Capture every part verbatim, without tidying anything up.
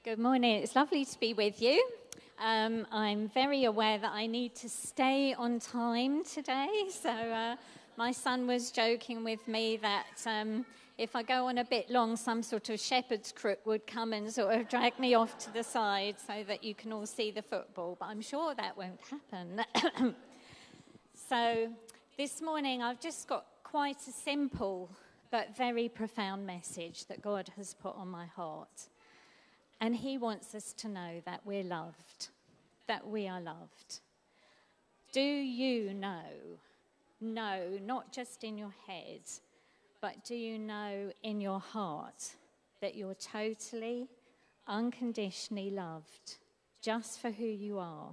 Good morning. It's lovely to be with you. Um, I'm very aware that I need to stay on time today. So uh, my son was joking with me that um, if I go on a bit long, some sort of shepherd's crook would come and sort of drag me off to the side so that you can all see the football. But I'm sure that won't happen. So this morning I've just got quite a simple but very profound message that God has put on my heart. And he wants us to know that we're loved, that we are loved. Do you know, know, not just in your head, but do you know in your heart that you're totally, unconditionally loved just for who you are?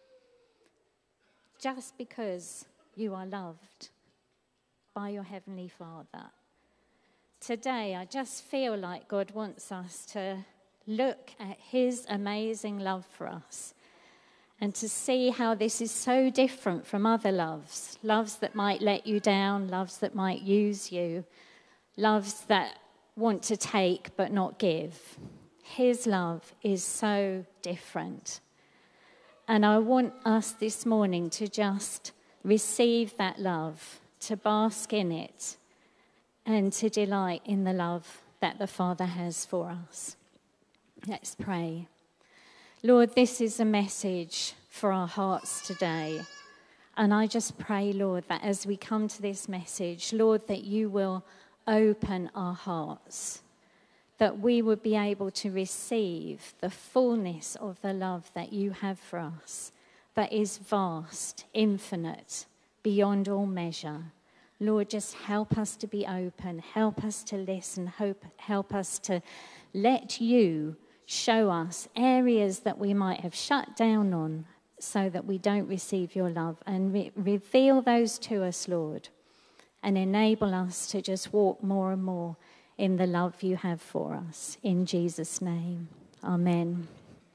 Just because you are loved by your Heavenly Father. Today, I just feel like God wants us to look at his amazing love for us and to see how this is so different from other loves. Loves that might let you down, loves that might use you, loves that want to take but not give. His love is so different. And I want us this morning to just receive that love, to bask in it, and to delight in the love that the Father has for us. Let's pray. Lord, this is a message for our hearts today. And I just pray, Lord, that as we come to this message, Lord, that you will open our hearts, that we would be able to receive the fullness of the love that you have for us, that is vast, infinite, beyond all measure. Lord, just help us to be open, help us to listen, hope, help us to let you show us areas that we might have shut down on so that we don't receive your love, and re- reveal those to us, Lord, and enable us to just walk more and more in the love you have for us. In Jesus' name, amen.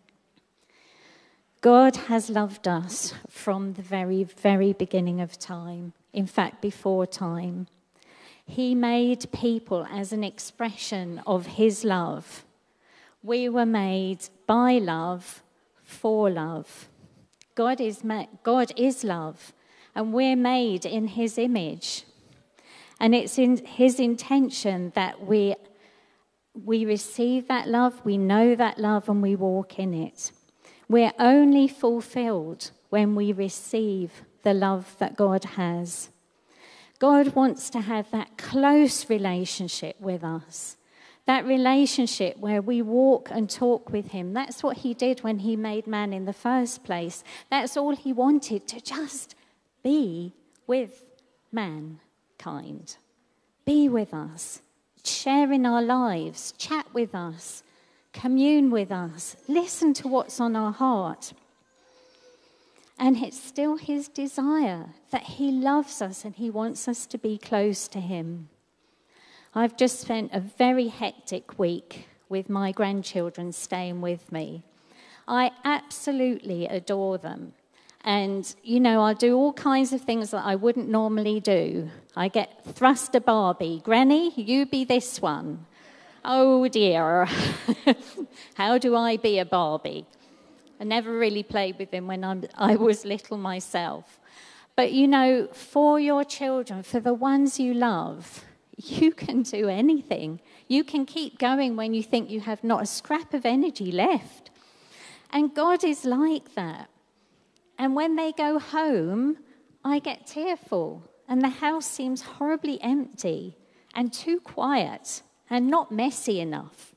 God has loved us from the very, very beginning of time. In fact, before time. He made people as an expression of his love. We were made by love, for love. God is ma- God is love, and we're made in his image. And it's in his intention that we, we receive that love, we know that love, and we walk in it. We're only fulfilled when we receive the love that God has. God wants to have that close relationship with us. That relationship where we walk and talk with him. That's what he did when he made man in the first place. That's all he wanted, to just be with mankind. Be with us. Share in our lives. Chat with us. Commune with us. Listen to what's on our heart. And it's still his desire that he loves us and he wants us to be close to him. I've just spent a very hectic week with my grandchildren staying with me. I absolutely adore them. And, you know, I do all kinds of things that I wouldn't normally do. I get thrust a Barbie. Granny, you be this one. Oh, dear. How do I be a Barbie? I never really played with them when I'm, I was little myself. But, you know, for your children, for the ones you love, you can do anything. You can keep going when you think you have not a scrap of energy left. And God is like that. And when they go home, I get tearful. And the house seems horribly empty and too quiet and not messy enough.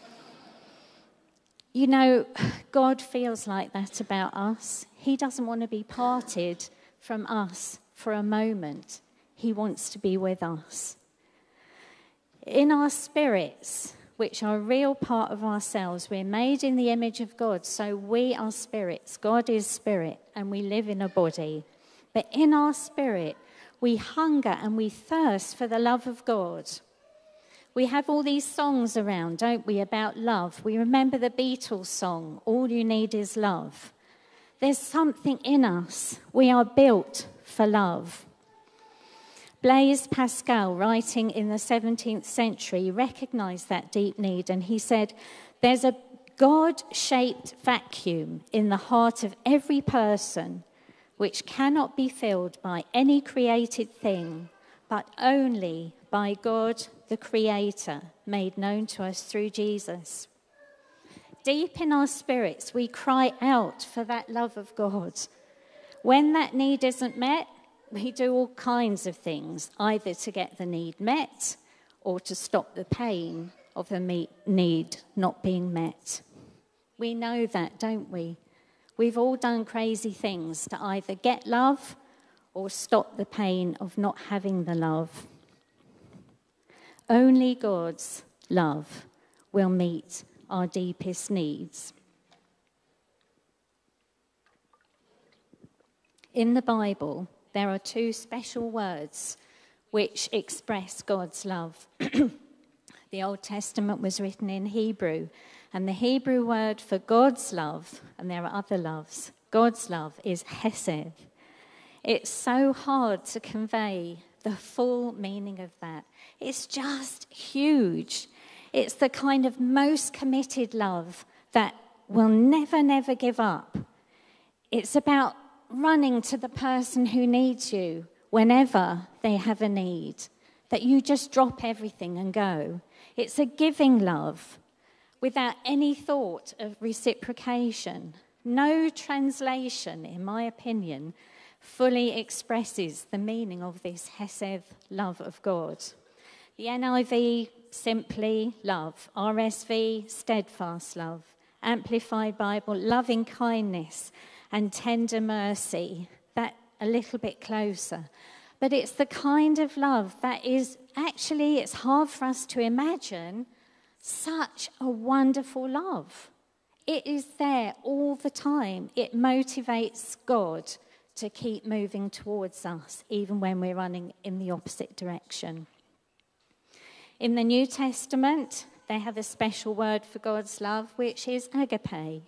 You know, God feels like that about us. He doesn't want to be parted from us for a moment. He wants to be with us. In our spirits, which are a real part of ourselves, we're made in the image of God, so we are spirits. God is spirit, and we live in a body. But in our spirit, we hunger and we thirst for the love of God. We have all these songs around, don't we, about love. We remember the Beatles song, All You Need Is Love. There's something in us. We are built for love. Blaise Pascal, writing in the seventeenth century, recognized that deep need, and he said, there's a God-shaped vacuum in the heart of every person, which cannot be filled by any created thing, but only by God, the Creator, made known to us through Jesus. Deep in our spirits, we cry out for that love of God. When that need isn't met, we do all kinds of things, either to get the need met or to stop the pain of the need not being met. We know that, don't we? We've all done crazy things to either get love or stop the pain of not having the love. Only God's love will meet our deepest needs. In the Bible, there are two special words which express God's love. The Old Testament was written in Hebrew, and the Hebrew word for God's love, and there are other loves, God's love is hesed. It's so hard to convey the full meaning of that. It's just huge. It's the kind of most committed love that will never, never give up. It's about running to the person who needs you whenever they have a need, that you just drop everything and go. It's a giving love without any thought of reciprocation. No translation, in my opinion, fully expresses the meaning of this hesed love of God. The N I V, simply love. R S V, steadfast love. Amplified Bible, loving kindness and tender mercy. That a little bit closer. But it's the kind of love that is actually, it's hard for us to imagine, such a wonderful love. It is there all the time. It motivates God to keep moving towards us, even when we're running in the opposite direction. In the New Testament, they have a special word for God's love, which is agape.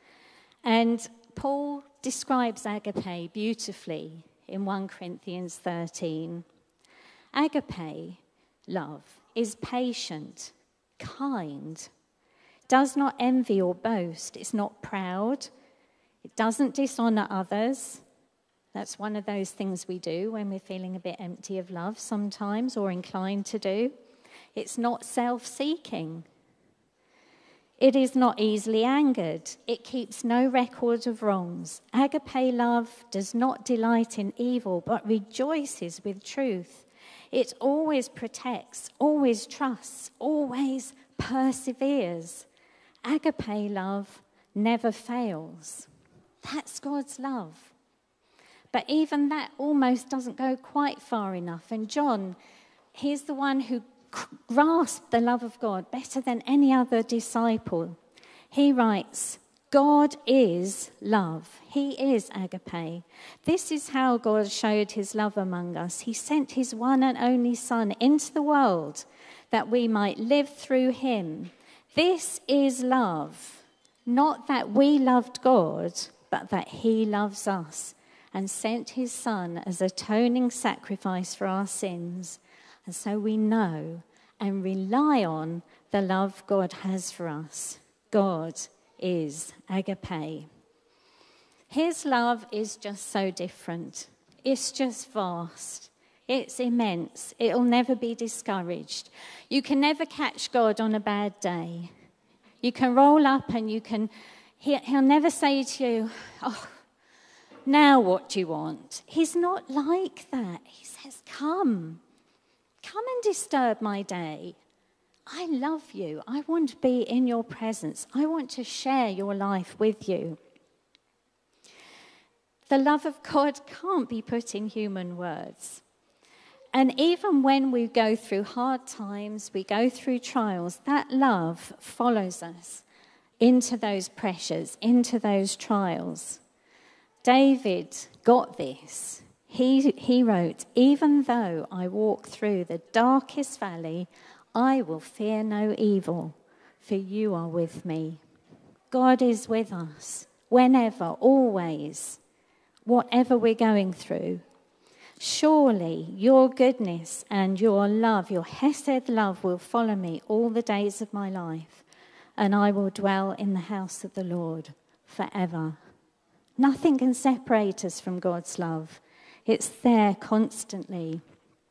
And Paul describes agape beautifully in First Corinthians thirteen. Agape love is patient, kind, does not envy or boast, it's not proud, it doesn't dishonor others. That's one of those things we do when we're feeling a bit empty of love sometimes, or inclined to do. It's not self-seeking. It is not easily angered. It keeps no record of wrongs. Agape love does not delight in evil, but rejoices with truth. It always protects, always trusts, always perseveres. Agape love never fails. That's God's love. But even that almost doesn't go quite far enough. And John, he's the one who grasped the love of God better than any other disciple. He writes, God is love. He is agape. This is how God showed his love among us. He sent his one and only Son into the world that we might live through him. This is love. Not that we loved God, but that he loves us and sent his Son as atoning sacrifice for our sins. And so we know and rely on the love God has for us. God is agape. His love is just so different. It's just vast. It's immense. It'll never be discouraged. You can never catch God on a bad day. You can roll up and you can, he, he'll never say to you, oh, now what do you want? He's not like that. He says, come. Come and disturb my day. I love you. I want to be in your presence. I want to share your life with you. The love of God can't be put in human words. And even when we go through hard times, we go through trials, that love follows us into those pressures, into those trials. David got this. He, he wrote, even though I walk through the darkest valley, I will fear no evil, for you are with me. God is with us, whenever, always, whatever we're going through. Surely your goodness and your love, your hesed love, will follow me all the days of my life, and I will dwell in the house of the Lord forever. Nothing can separate us from God's love. It's there constantly.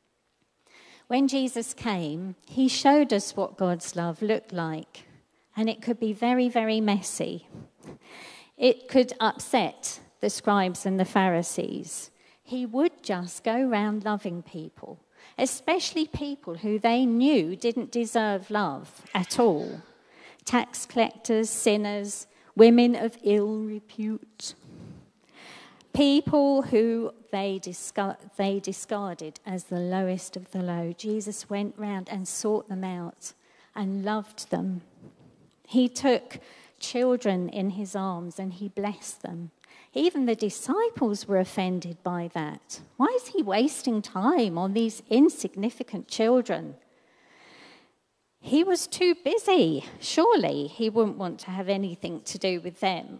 When Jesus came, he showed us what God's love looked like, and it could be very, very messy. It could upset the scribes and the Pharisees. He would just go around loving people, especially people who they knew didn't deserve love at all. Tax collectors, sinners, women of ill repute. People who they, discard, they discarded as the lowest of the low. Jesus went round and sought them out and loved them. He took children in his arms and he blessed them. Even the disciples were offended by that. Why is he wasting time on these insignificant children? He was too busy. Surely he wouldn't want to have anything to do with them.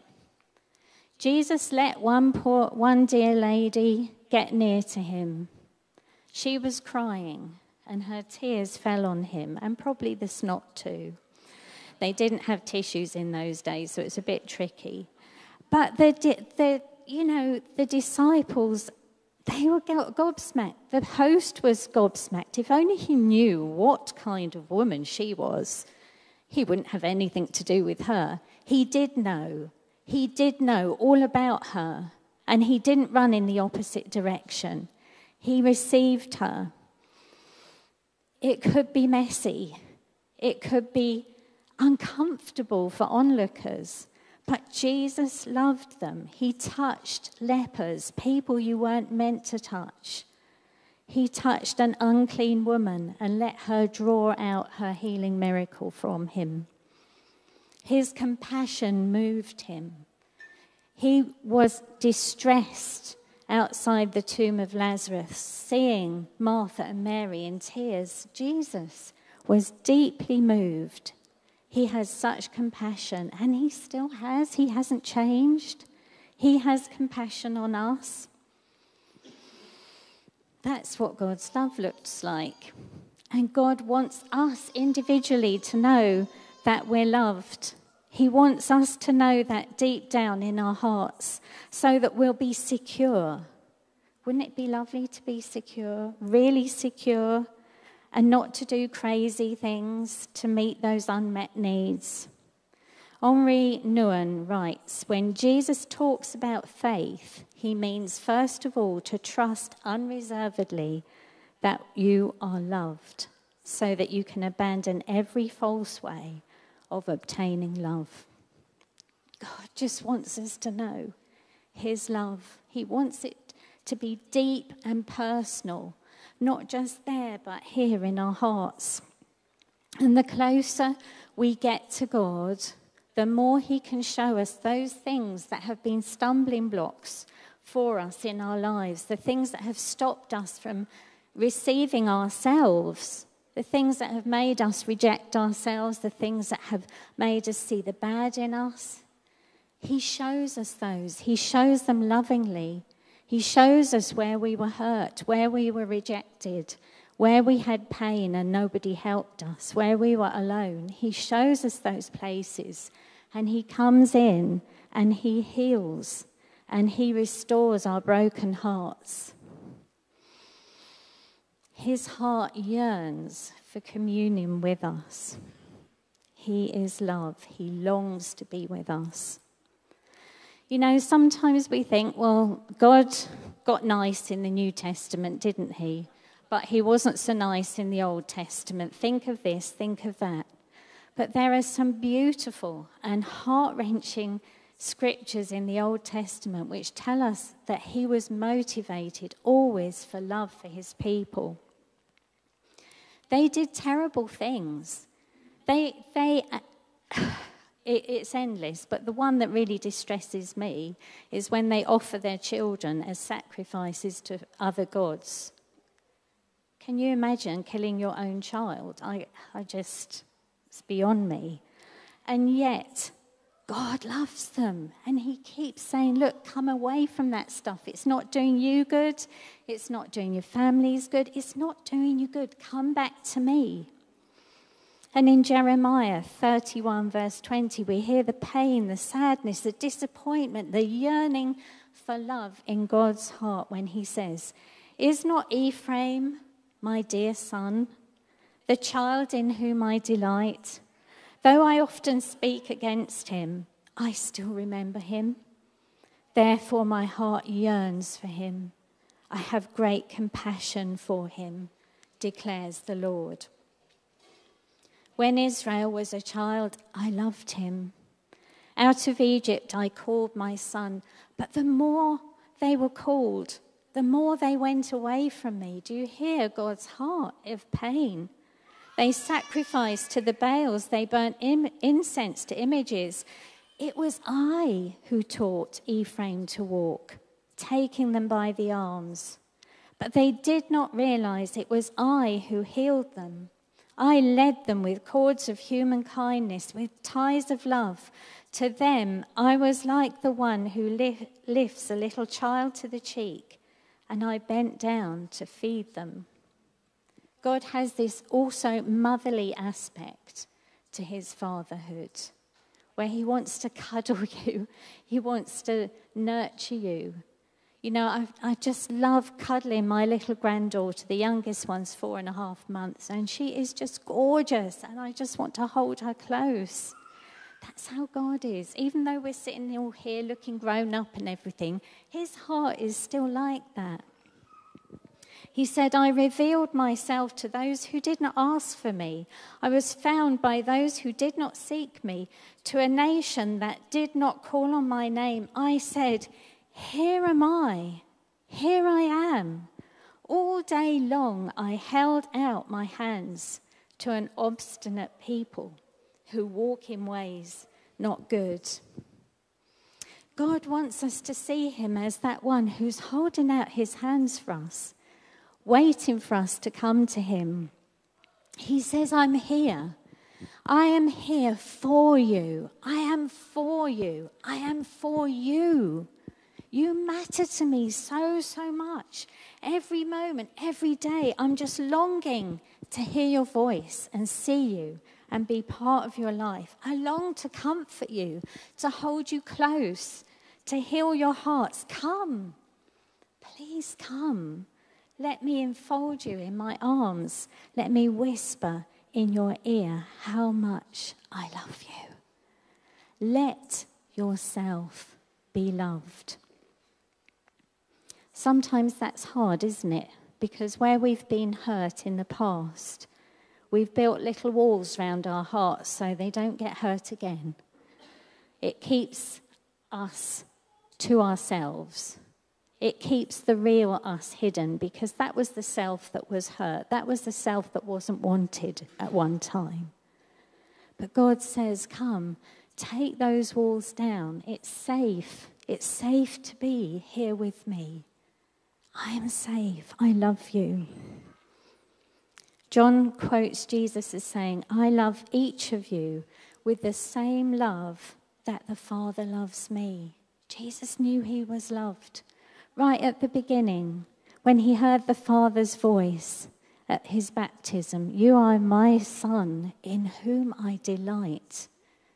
Jesus let one poor, one dear lady get near to him. She was crying and her tears fell on him, and probably the snot too. They didn't have tissues in those days, so it's a bit tricky. But the, the you know, the disciples, they were gobsmacked. The host was gobsmacked. If only he knew what kind of woman she was, he wouldn't have anything to do with her. He did know. He did know all about her, and he didn't run in the opposite direction. He received her. It could be messy. It could be uncomfortable for onlookers, but Jesus loved them. He touched lepers, people you weren't meant to touch. He touched an unclean woman and let her draw out her healing miracle from him. His compassion moved him. He was distressed outside the tomb of Lazarus, seeing Martha and Mary in tears. Jesus was deeply moved. He has such compassion, and he still has. He hasn't changed. He has compassion on us. That's what God's love looks like. And God wants us individually to know that we're loved. He wants us to know that deep down in our hearts so that we'll be secure. Wouldn't it be lovely to be secure, really secure, and not to do crazy things to meet those unmet needs? Henri Nouwen writes, when Jesus talks about faith, he means first of all to trust unreservedly that you are loved so that you can abandon every false way of obtaining love. God just wants us to know his love. He wants it to be deep and personal, not just there, but here in our hearts. And the closer we get to God, the more he can show us those things that have been stumbling blocks for us in our lives, the things that have stopped us from receiving ourselves, the things that have made us reject ourselves, the things that have made us see the bad in us. He shows us those. He shows them lovingly. He shows us where we were hurt, where we were rejected, where we had pain and nobody helped us, where we were alone. He shows us those places, and he comes in and he heals and he restores our broken hearts. His heart yearns for communion with us. He is love. He longs to be with us. You know, sometimes we think, well, God got nice in the New Testament, didn't he? But he wasn't so nice in the Old Testament. Think of this, think of that. But there are some beautiful and heart-wrenching scriptures in the Old Testament which tell us that he was motivated always for love for his people. They did terrible things. They, they, it, it's endless, but the one that really distresses me is when they offer their children as sacrifices to other gods. Can you imagine killing your own child? I, I just, it's beyond me. And yet, God loves them, and he keeps saying, look, come away from that stuff. It's not doing you good. It's not doing your families good. It's not doing you good. Come back to me. And in Jeremiah thirty-one, verse twenty, we hear the pain, the sadness, the disappointment, the yearning for love in God's heart when he says, "Is not Ephraim my dear son, the child in whom I delight? Though I often speak against him, I still remember him. Therefore my heart yearns for him. I have great compassion for him, declares the Lord. When Israel was a child, I loved him. Out of Egypt I called my son, but the more they were called, the more they went away from me." Do you hear God's heart of pain? They sacrificed to the Baals. They burnt im- incense to images. It was I who taught Ephraim to walk, taking them by the arms. But they did not realize it was I who healed them. I led them with cords of human kindness, with ties of love. To them I was like the one who li- lifts a little child to the cheek, and I bent down to feed them. God has this also motherly aspect to his fatherhood, where he wants to cuddle you, he wants to nurture you. You know, I, I just love cuddling my little granddaughter. The youngest one's four and a half months, and she is just gorgeous, and I just want to hold her close. That's how God is. Even though we're sitting all here looking grown up and everything, his heart is still like that. He said, "I revealed myself to those who did not ask for me. I was found by those who did not seek me. To a nation that did not call on my name, I said, here am I, here I am." All day long I held out my hands to an obstinate people who walk in ways not good. God wants us to see him as that one who's holding out his hands for us, waiting for us to come to him. He says, "I'm here. I am here for you. I am for you. I am for you. You matter to me so, so much. Every moment, every day, I'm just longing to hear your voice and see you and be part of your life. I long to comfort you, to hold you close, to heal your hearts. Come, please come. Let me enfold you in my arms. Let me whisper in your ear how much I love you. Let yourself be loved." Sometimes that's hard, isn't it? Because where we've been hurt in the past, we've built little walls around our hearts so they don't get hurt again. It keeps us to ourselves. It keeps the real us hidden, because that was the self that was hurt. That was the self that wasn't wanted at one time. But God says, come, take those walls down. It's safe. It's safe to be here with me. I am safe. I love you. John quotes Jesus as saying, "I love each of you with the same love that the Father loves me." Jesus knew he was loved. Right at the beginning, when he heard the Father's voice at his baptism, "You are my Son, in whom I delight."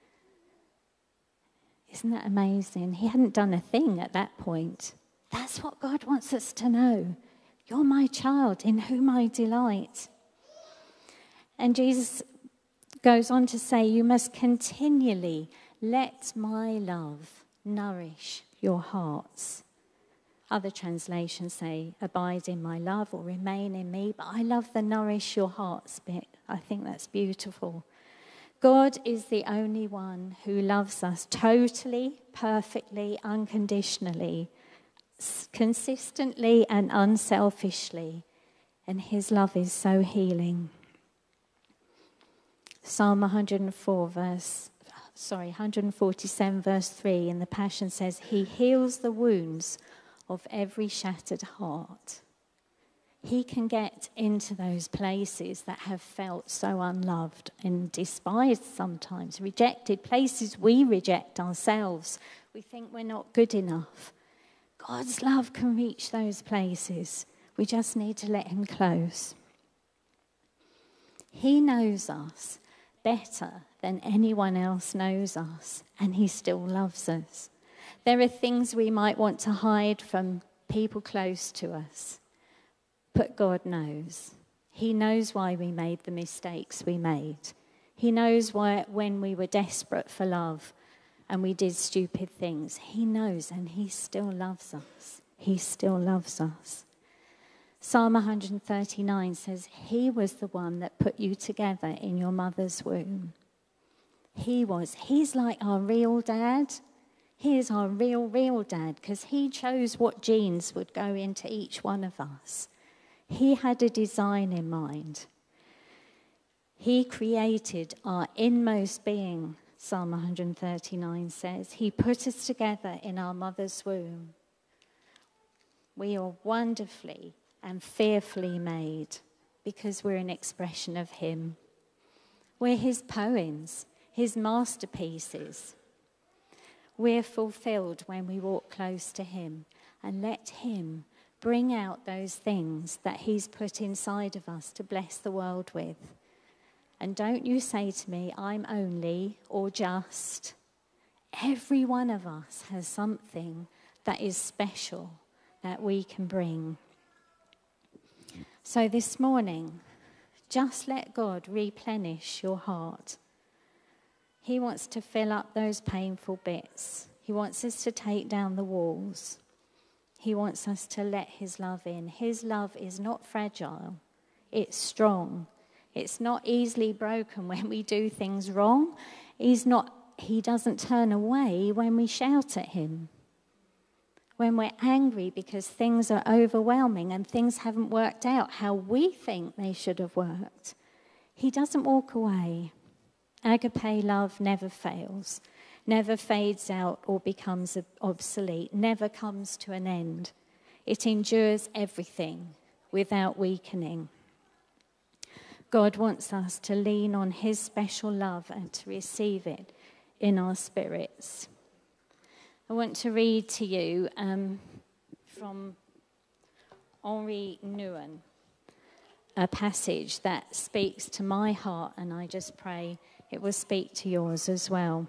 Isn't that amazing? He hadn't done a thing at that point. That's what God wants us to know. You're my child, in whom I delight. And Jesus goes on to say, you must continually let my love nourish your hearts. Other translations say, abide in my love or remain in me, but I love the nourish your hearts bit. I think that's beautiful. God is the only one who loves us totally, perfectly, unconditionally, consistently and unselfishly, and his love is so healing. Psalm one hundred four verse, sorry, one forty-seven verse three in the Passion says, he heals the wounds of every shattered heart. He can get into those places that have felt so unloved and despised sometimes, rejected, places we reject ourselves. We think we're not good enough. God's love can reach those places. We just need to let him close. He knows us better than anyone else knows us, and he still loves us. There are things we might want to hide from people close to us, but God knows. He knows why we made the mistakes we made. He knows why when we were desperate for love and we did stupid things. He knows, and he still loves us. He still loves us. Psalm one thirty-nine says, he was the one that put you together in your mother's womb. He was. He's like our real dad. He is our real, real dad, because he chose what genes would go into each one of us. He had a design in mind. He created our inmost being, Psalm one thirty-nine says. He put us together in our mother's womb. We are wonderfully and fearfully made because we're an expression of him. We're his poems, his masterpieces. We're fulfilled when we walk close to him and let him bring out those things that he's put inside of us to bless the world with. And don't you say to me, I'm only or just. Every one of us has something that is special that we can bring. So this morning, just let God replenish your heart. He wants to fill up those painful bits. He wants us to take down the walls. He wants us to let his love in. His love is not fragile. It's strong. It's not easily broken when we do things wrong. He's not, he doesn't turn away when we shout at him. When we're angry because things are overwhelming and things haven't worked out how we think they should have worked, he doesn't walk away. Agape love never fails, never fades out or becomes obsolete, never comes to an end. It endures everything without weakening. God wants us to lean on his special love and to receive it in our spirits. I want to read to you um, from Henri Nouwen, a passage that speaks to my heart, and I just pray it will speak to yours as well.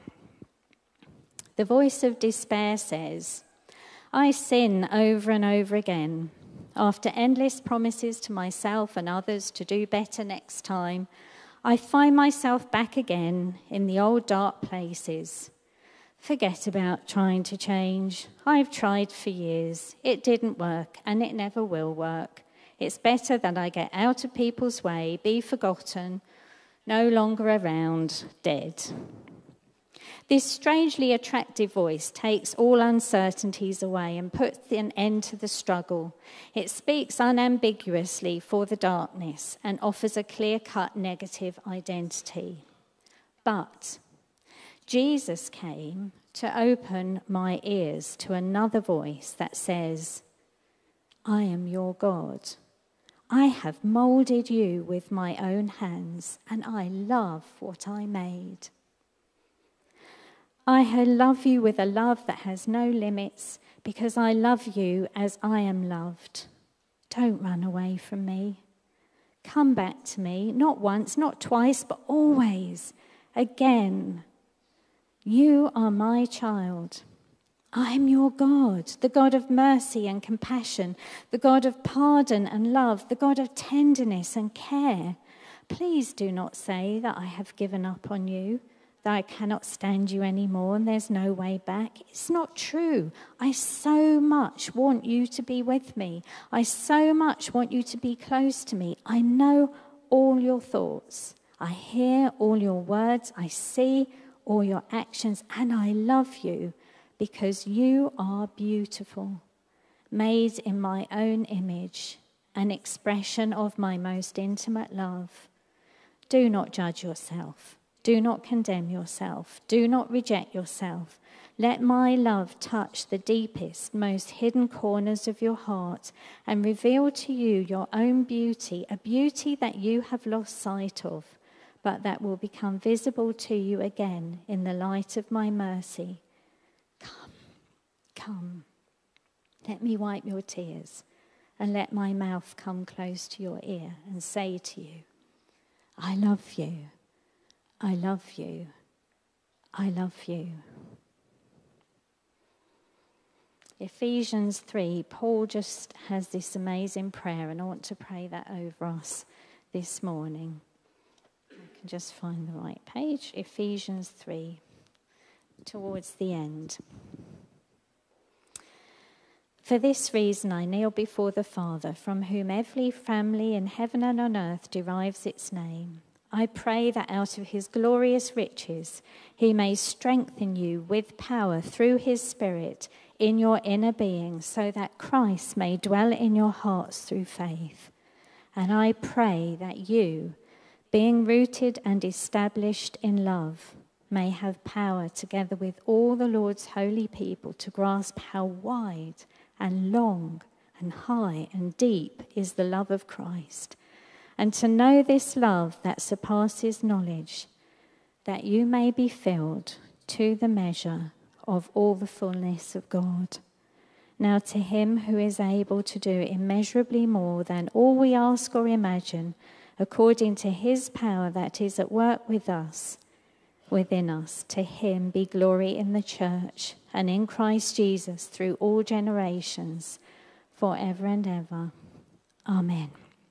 The voice of despair says, I sin over and over again. After endless promises to myself and others to do better next time, I find myself back again in the old dark places. Forget about trying to change. I've tried for years. It didn't work, and it never will work. It's better that I get out of people's way, be forgotten, no longer around, dead. This strangely attractive voice takes all uncertainties away and puts an end to the struggle. It speaks unambiguously for the darkness and offers a clear-cut negative identity. But Jesus came to open my ears to another voice that says, I am your God. I have molded you with my own hands, and I love what I made. I love you with a love that has no limits because I love you as I am loved. Don't run away from me. Come back to me, not once, not twice, but always, again. You are my child. I am your God, the God of mercy and compassion, the God of pardon and love, the God of tenderness and care. Please do not say that I have given up on you, that I cannot stand you anymore and there's no way back. It's not true. I so much want you to be with me. I so much want you to be close to me. I know all your thoughts. I hear all your words. I see all your actions, and I love you because you are beautiful, made in my own image, an expression of my most intimate love. Do not judge yourself. Do not condemn yourself. Do not reject yourself. Let my love touch the deepest, most hidden corners of your heart and reveal to you your own beauty, a beauty that you have lost sight of, but that will become visible to you again in the light of my mercy. Come, come. Let me wipe your tears and let my mouth come close to your ear and say to you, I love you. I love you. I love you. Ephesians three, Paul just has this amazing prayer, and I want to pray that over us this morning. I can just find the right page. Ephesians three, towards the end. For this reason I kneel before the Father, from whom every family in heaven and on earth derives its name. I pray that out of his glorious riches he may strengthen you with power through his Spirit in your inner being, so that Christ may dwell in your hearts through faith. And I pray that you, being rooted and established in love, may have power together with all the Lord's holy people to grasp how wide and long and high and deep is the love of Christ, and to know this love that surpasses knowledge, that you may be filled to the measure of all the fullness of God. Now to him who is able to do immeasurably more than all we ask or imagine, according to his power that is at work with us, within us, to him be glory in the church and in Christ Jesus through all generations, forever and ever. Amen.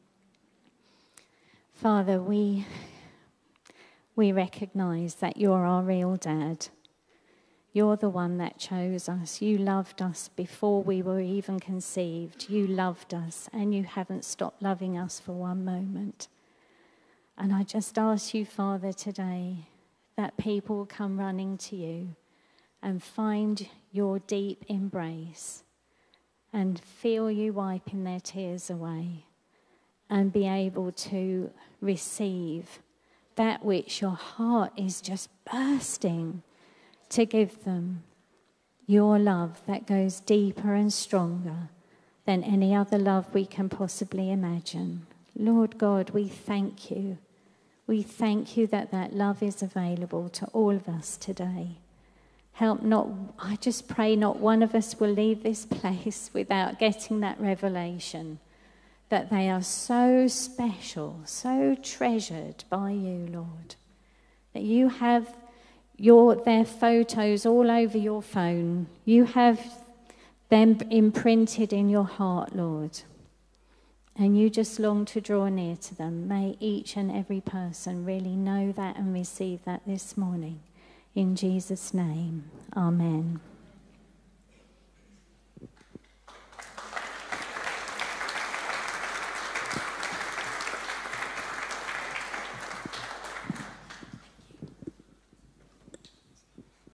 Father, we, we recognize that you're our real dad. You're the one that chose us. You loved us before we were even conceived. You loved us, and you haven't stopped loving us for one moment. And I just ask you, Father, today that people will come running to you and find your deep embrace and feel you wiping their tears away and be able to receive that which your heart is just bursting to give them, your love that goes deeper and stronger than any other love we can possibly imagine. Lord God, we thank you. We thank you that that love is available to all of us today. Help not, I just pray not one of us will leave this place without getting that revelation that they are so special, so treasured by you, Lord, that you have Your, their photos all over your phone. You have them imprinted in your heart, Lord. And you just long to draw near to them. May each and every person really know that and receive that this morning. In Jesus' name, amen.